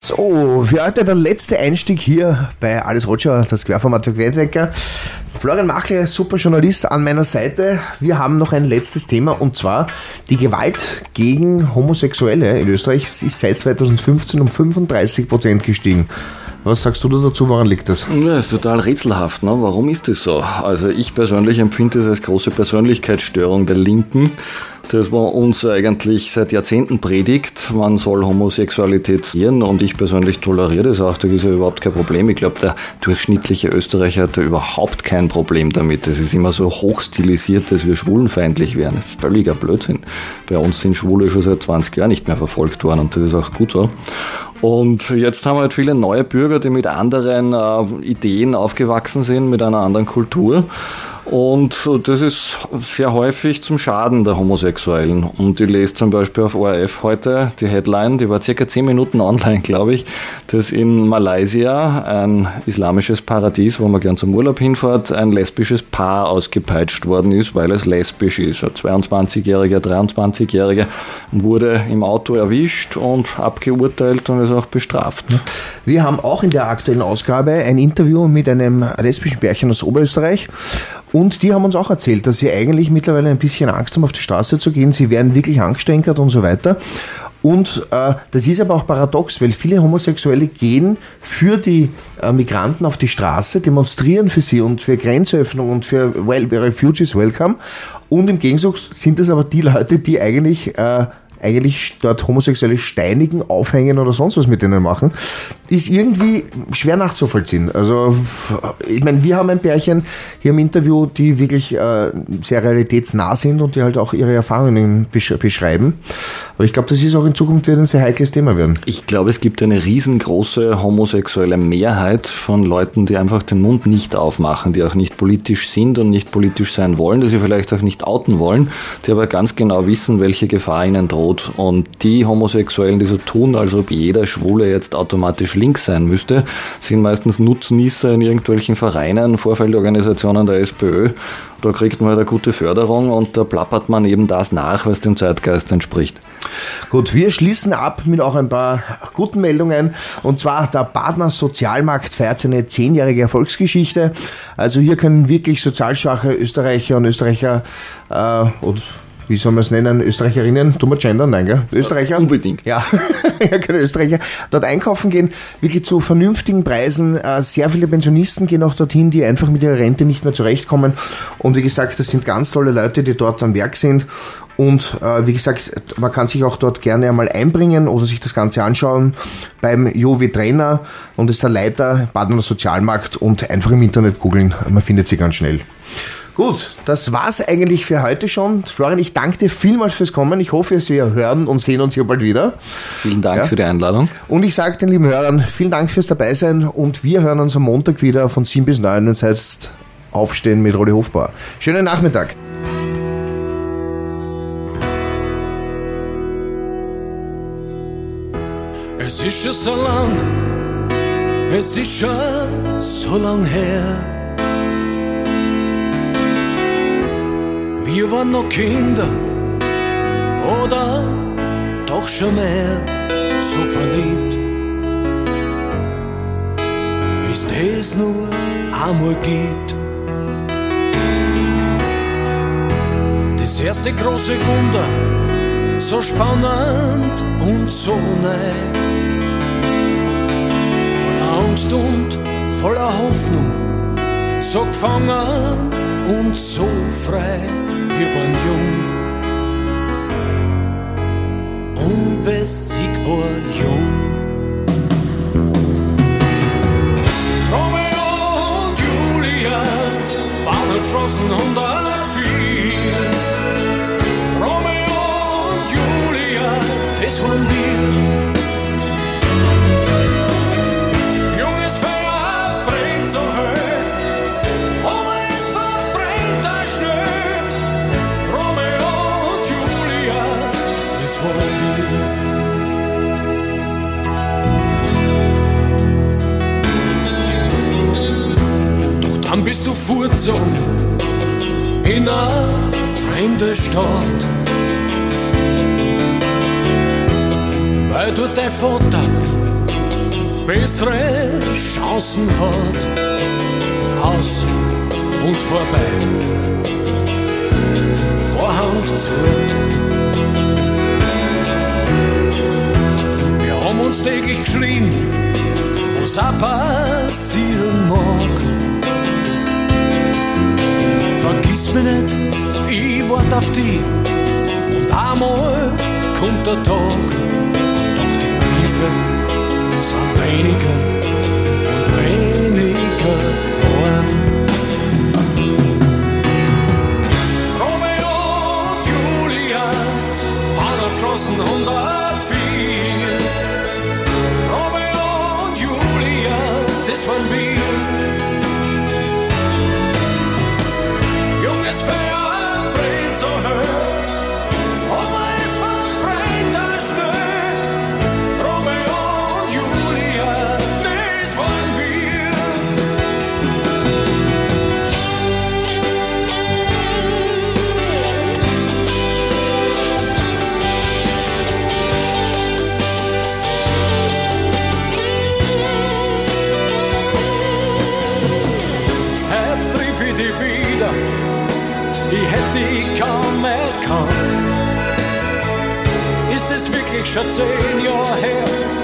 So, für heute der letzte Einstieg hier bei Alles Roger, das Querformat für Querdenker. Florian Machle, super Journalist an meiner Seite. Wir haben noch ein letztes Thema und zwar die Gewalt gegen Homosexuelle in Österreich ist seit 2015 um 35% gestiegen. Was sagst du dazu, woran liegt das? Ja, ist total rätselhaft, ne? Warum ist das so? Also ich persönlich empfinde das als große Persönlichkeitsstörung der Linken, das man uns eigentlich seit Jahrzehnten predigt, man soll Homosexualität sehen und ich persönlich toleriere das auch, da ist ja überhaupt kein Problem. Ich glaube, der durchschnittliche Österreicher hat da überhaupt kein Problem damit. Das ist immer so hochstilisiert, dass wir schwulenfeindlich wären. Völliger Blödsinn. Bei uns sind Schwule schon seit 20 Jahren nicht mehr verfolgt worden und das ist auch gut so. Und jetzt haben wir halt viele neue Bürger, die mit anderen Ideen aufgewachsen sind, mit einer anderen Kultur. Und das ist sehr häufig zum Schaden der Homosexuellen. Und ich lese zum Beispiel auf ORF heute die Headline, die war circa 10 Minuten online, glaube ich, dass in Malaysia, ein islamisches Paradies, wo man gern zum Urlaub hinfährt, ein lesbisches Paar ausgepeitscht worden ist, weil es lesbisch ist. Ein 22-Jähriger, 23-Jähriger wurde im Auto erwischt und abgeurteilt und ist auch bestraft. Wir haben auch in der aktuellen Ausgabe ein Interview mit einem lesbischen Pärchen aus Oberösterreich. Und die haben uns auch erzählt, dass sie eigentlich mittlerweile ein bisschen Angst haben, auf die Straße zu gehen. Sie werden wirklich angestänkert und so weiter. Und das ist aber auch paradox, weil viele Homosexuelle gehen für die Migranten auf die Straße, demonstrieren für sie und für Grenzöffnung und für Refugees Welcome. Und im Gegenzug sind es aber die Leute, die eigentlich dort Homosexuelle steinigen, aufhängen oder sonst was mit denen machen, ist irgendwie schwer nachzuvollziehen. Also, ich meine, wir haben ein Pärchen hier im Interview, die wirklich sehr realitätsnah sind und die halt auch ihre Erfahrungen beschreiben. Aber ich glaube, das ist auch in Zukunft wird ein sehr heikles Thema werden. Ich glaube, es gibt eine riesengroße homosexuelle Mehrheit von Leuten, die einfach den Mund nicht aufmachen, die auch nicht politisch sind und nicht politisch sein wollen, die sie vielleicht auch nicht outen wollen, die aber ganz genau wissen, welche Gefahr ihnen droht. Und die Homosexuellen, die so tun, als ob jeder Schwule jetzt automatisch links sein müsste, sind meistens Nutznießer in irgendwelchen Vereinen, Vorfeldorganisationen der SPÖ. Da kriegt man halt eine gute Förderung und da plappert man eben das nach, was dem Zeitgeist entspricht. Gut, wir schließen ab mit auch ein paar guten Meldungen. Und zwar der Badner Sozialmarkt feiert seine 10-jährige Erfolgsgeschichte. Also hier können wirklich sozial schwache Österreicher und Österreicher und wie soll man es nennen, Österreicherinnen, tun wir gendern, nein, gell? Österreicher? Unbedingt. Ja, keine Österreicher. Dort einkaufen gehen, wirklich zu vernünftigen Preisen. Sehr viele Pensionisten gehen auch dorthin, die einfach mit ihrer Rente nicht mehr zurechtkommen. Und wie gesagt, das sind ganz tolle Leute, die dort am Werk sind. Und wie gesagt, man kann sich auch dort gerne einmal einbringen oder sich das Ganze anschauen beim Jovi Trainer und ist der Leiter Badner Sozialmarkt und einfach im Internet googeln, man findet sie ganz schnell. Gut, das war's eigentlich für heute schon. Florian, ich danke dir vielmals fürs Kommen. Ich hoffe, wir hören und sehen uns hier bald wieder. Vielen Dank für die Einladung. Und ich sage den lieben Hörern, vielen Dank fürs Dabeisein und wir hören uns am Montag wieder von 7 bis 9 und selbst aufstehen mit Rolli Hofbauer. Schönen Nachmittag. Es ist schon so lang, es ist schon so lang her. Wir waren noch Kinder oder doch schon mehr, so verliebt, wie's das nur einmal gibt. Das erste große Wunder, so spannend und so neu, voller Angst und voller Hoffnung, so gefangen und so frei. Wir waren jung, unbesiegbar jung. Romeo und Julia, Bahnhofstraßen 104. Romeo und Julia, das waren wir. Junges Feuer brennt so hell, aber es verbrennt auch schnell. Romeo und Julia, das waren wir. Doch dann bist du fortgezogen in eine fremde Stadt, weil dort dein Vater bessere Chancen hat. Aus und vorbei, Vorhang zu. Wir haben uns täglich geschrien, was auch passieren mag. Vergiss mich nicht, ich wart auf die, und einmal kommt der Tag. Doch die Briefe sind weniger und weniger warm. Romeo und Julia, Bahnhofstraßen 104. Romeo und Julia, das waren wir. Junges Feuer brennt so hoch, aber es verbrennt auch schnell. Romeo und Julia, das waren wir. Heute triff ich dich wieder, ich hätte dich kaum erkannt. Ist es wirklich schon 10 Jahre her,